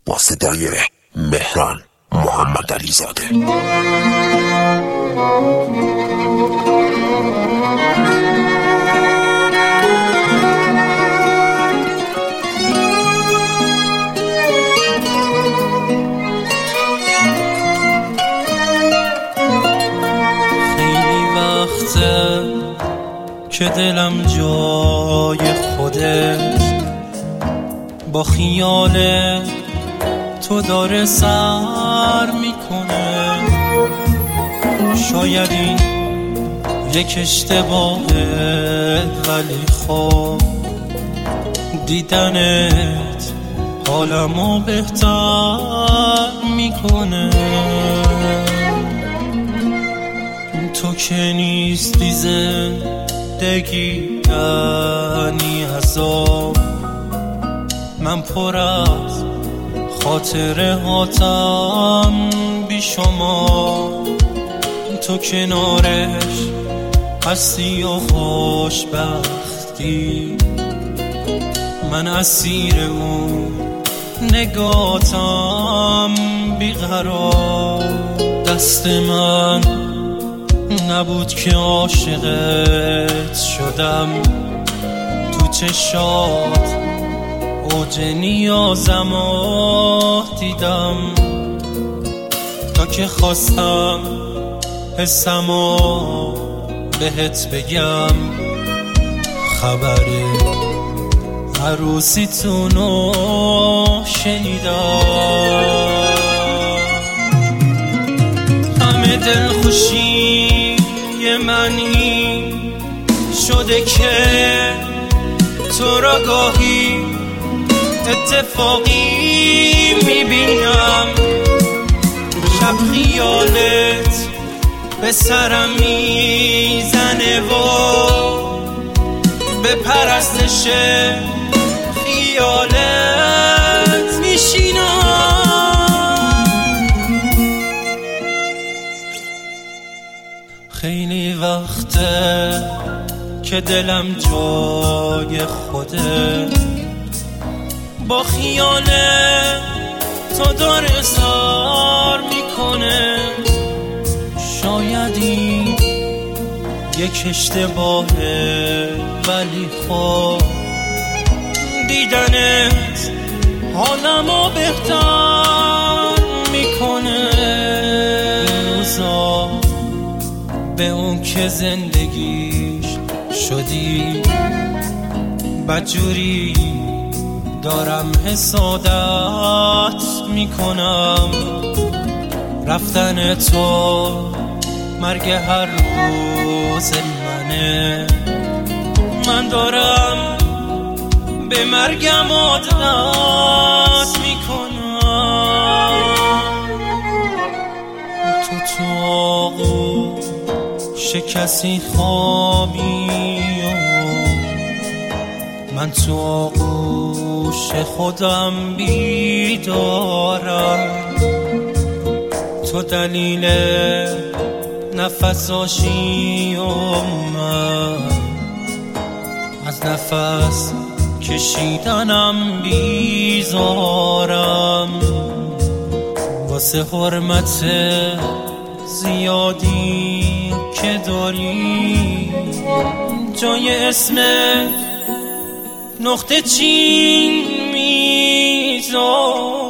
با صدای مهران محمد علی زاده. خیلی وقته که دلم جای خودت با خیال تو داره سر میکنه. شاید این یک اشتباهه، ولی خب دیدنت حالمو بهتر میکنه. تو که نیستی زندگی یعنی عذاب. من پر از خاطره هاتم بی شما. تو کنارش هستی و خوشبختی، من اسیر اون نگاتم بیقرار. دست من نبود که عاشقت شدم، تو چشات اوج نیازمو دیدم. تا که خواستم حسمو بهت بگم، خبر عروسیتونو شنیدم. همه دلخوشی منی شده که تو را گاهی اتفاقی میبینم. شب خیالت به سرم میزنه و به پرستش خیالت میشینم. خیلی وقته که دلم جای خوده با خیال تو داره سر میکنه. شاید این یک اشتباهه، ولی خب دیدنت حالمو بهتر میکنه. روزا به اون که زندگیش شدی بدجوری دارم حسادت میکنم. رفتن تو مرگ هر روز منه. من دارم به مرگم عادت میکنم. تو آغوش کسی خوابی و من تو آغوش خودم بیدارم. تو دلیل نفساشی و من از نفس کشیدنم بیزارم. واسه حرمت زیادی که داری جای اسمت نقطه چین میذاری.